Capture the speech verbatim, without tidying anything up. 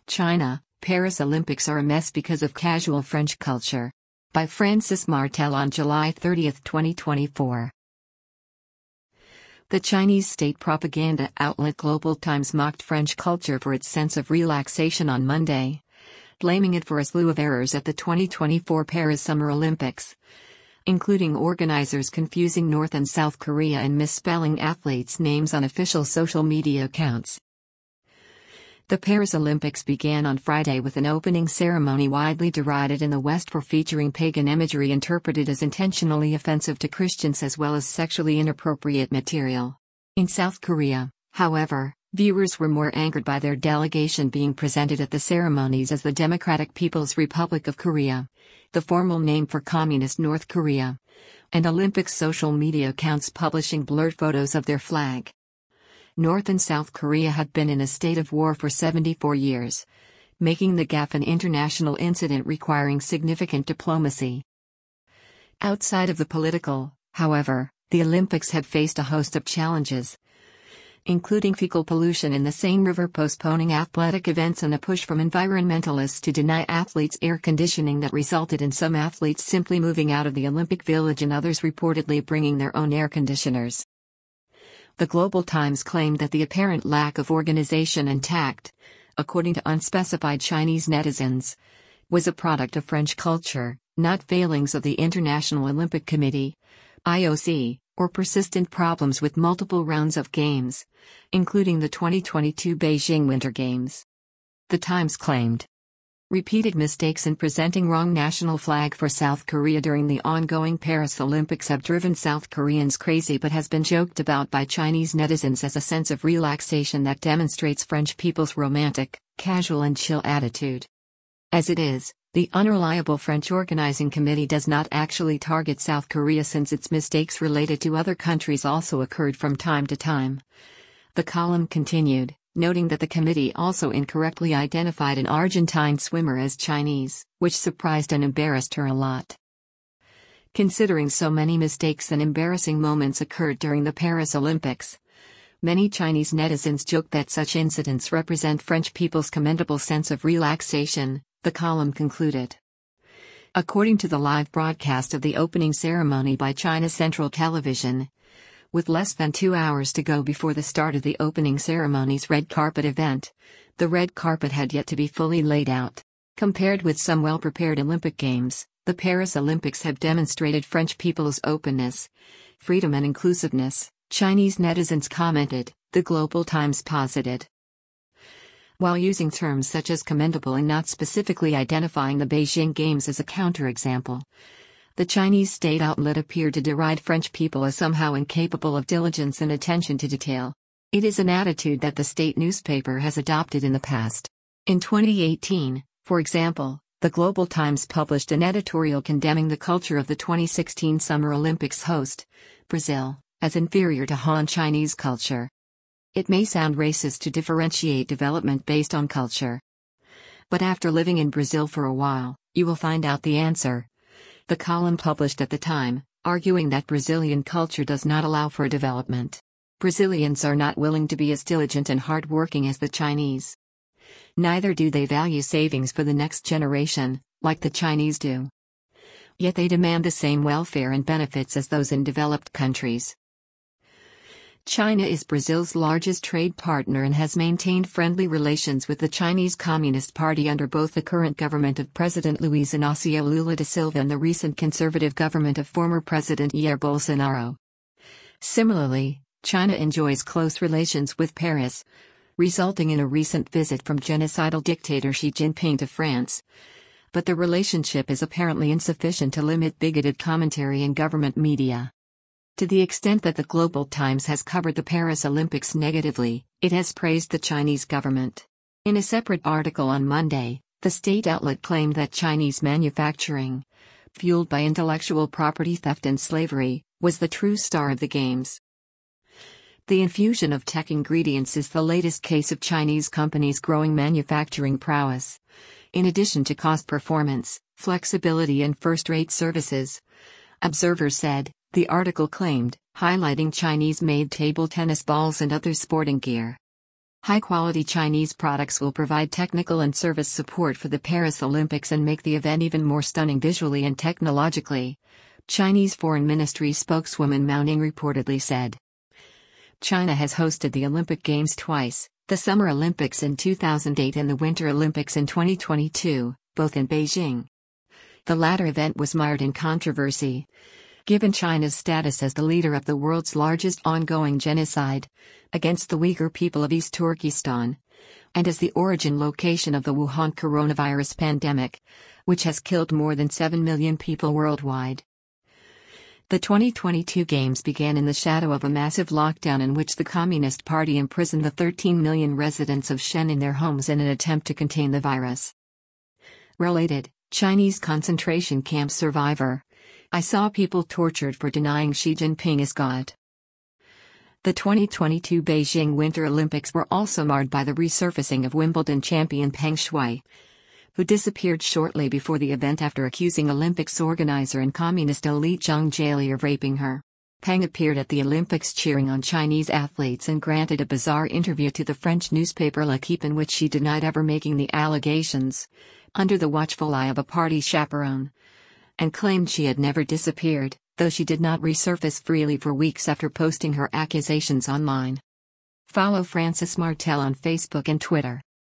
China, Paris Olympics are a mess because of casual French culture. By Francis Martel on July thirtieth, twenty twenty-four. The Chinese state propaganda outlet Global Times mocked French culture for its sense of relaxation on Monday, blaming it for a slew of errors at the twenty twenty-four Paris Summer Olympics, including organizers confusing North and South Korea and misspelling athletes' names on official social media accounts. The Paris Olympics began on Friday with an opening ceremony widely derided in the West for featuring pagan imagery interpreted as intentionally offensive to Christians as well as sexually inappropriate material. In South Korea, however, viewers were more angered by their delegation being presented at the ceremonies as the Democratic People's Republic of Korea, the formal name for Communist North Korea, and Olympics social media accounts publishing blurred photos of their flag. North and South Korea have been in a state of war for seventy-four years, making the G A F an international incident requiring significant diplomacy. Outside of the political, however, the Olympics have faced a host of challenges, including fecal pollution in the Seine River, postponing athletic events, and a push from environmentalists to deny athletes air conditioning that resulted in some athletes simply moving out of the Olympic Village and others reportedly bringing their own air conditioners. The Global Times claimed that the apparent lack of organization and tact, according to unspecified Chinese netizens, was a product of French culture, not failings of the International Olympic Committee, I O C, or persistent problems with multiple rounds of games, including the twenty twenty-two Beijing Winter Games. The Times claimed repeated mistakes in presenting wrong national flag for South Korea during the ongoing Paris Olympics have driven South Koreans crazy, but has been joked about by Chinese netizens as a sense of relaxation that demonstrates French people's romantic, casual and chill attitude. As it is, the unreliable French Organizing Committee does not actually target South Korea since its mistakes related to other countries also occurred from time to time. The column continued, noting that the committee also incorrectly identified an Argentine swimmer as Chinese, which surprised and embarrassed her a lot. Considering so many mistakes and embarrassing moments occurred during the Paris Olympics, many Chinese netizens joked that such incidents represent French people's commendable sense of relaxation, the column concluded. According to the live broadcast of the opening ceremony by China Central Television, with less than two hours to go before the start of the opening ceremony's red carpet event, the red carpet had yet to be fully laid out. Compared with some well-prepared Olympic Games, the Paris Olympics have demonstrated French people's openness, freedom and inclusiveness, Chinese netizens commented, the Global Times posited. While using terms such as commendable and not specifically identifying the Beijing Games as a counterexample, the Chinese state outlet appeared to deride French people as somehow incapable of diligence and attention to detail. It is an attitude that the state newspaper has adopted in the past. In twenty eighteen, for example, the Global Times published an editorial condemning the culture of the twenty sixteen Summer Olympics host, Brazil, as inferior to Han Chinese culture. It may sound racist to differentiate development based on culture, but after living in Brazil for a while, you will find out the answer. The column published at the time, arguing that Brazilian culture does not allow for development. Brazilians are not willing to be as diligent and hard-working as the Chinese. Neither do they value savings for the next generation, like the Chinese do. Yet they demand the same welfare and benefits as those in developed countries. China is Brazil's largest trade partner and has maintained friendly relations with the Chinese Communist Party under both the current government of President Luiz Inácio Lula da Silva and the recent conservative government of former President Jair Bolsonaro. Similarly, China enjoys close relations with Paris, resulting in a recent visit from genocidal dictator Xi Jinping to France. But the relationship is apparently insufficient to limit bigoted commentary in government media. To the extent that the Global Times has covered the Paris Olympics negatively, it has praised the Chinese government. In a separate article on Monday, the state outlet claimed that Chinese manufacturing, fueled by intellectual property theft and slavery, was the true star of the Games. The infusion of tech ingredients is the latest case of Chinese companies' growing manufacturing prowess. In addition to cost performance, flexibility and first-rate services, Observer said, the article claimed, highlighting Chinese-made table tennis balls and other sporting gear. High-quality Chinese products will provide technical and service support for the Paris Olympics and make the event even more stunning visually and technologically, Chinese Foreign Ministry spokeswoman Mao Ning reportedly said. China has hosted the Olympic Games twice, the Summer Olympics in two thousand eight and the Winter Olympics in twenty twenty-two, both in Beijing. The latter event was mired in controversy, given China's status as the leader of the world's largest ongoing genocide against the Uyghur people of East Turkestan, and as the origin location of the Wuhan coronavirus pandemic, which has killed more than seven million people worldwide. The twenty twenty-two Games began in the shadow of a massive lockdown in which the Communist Party imprisoned the thirteen million residents of Shen in their homes in an attempt to contain the virus. Related, Chinese concentration camp survivor. I saw people tortured for denying Xi Jinping is God. The twenty twenty-two Beijing Winter Olympics were also marred by the resurfacing of Wimbledon champion Peng Shuai, who disappeared shortly before the event after accusing Olympics organizer and communist elite Zhang Jiali of raping her. Peng appeared at the Olympics cheering on Chinese athletes and granted a bizarre interview to the French newspaper L'Équipe in which she denied ever making the allegations, under the watchful eye of a party chaperone, and claimed she had never disappeared, though she did not resurface freely for weeks after posting her accusations online. Follow Francis Martel on Facebook and Twitter.